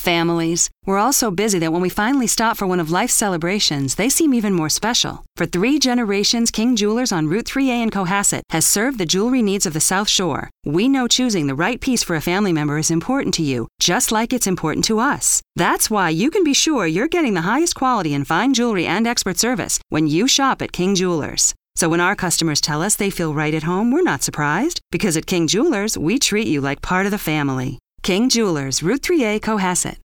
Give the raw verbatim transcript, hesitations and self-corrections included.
families. We're all so busy that when we finally stop for one of life's celebrations, they seem even more special. For three generations, King Jewelers on Route three A in Cohasset has served the jewelry needs of the South Shore. We know choosing the right piece for a family member is important to you, just like it's important to us. That's why you can be sure you're getting the highest quality in fine jewelry and expert service when you shop at King Jewelers. So when our customers tell us they feel right at home, we're not surprised, because at King Jewelers, we treat you like part of the family. King Jewelers, Route three A, Cohasset.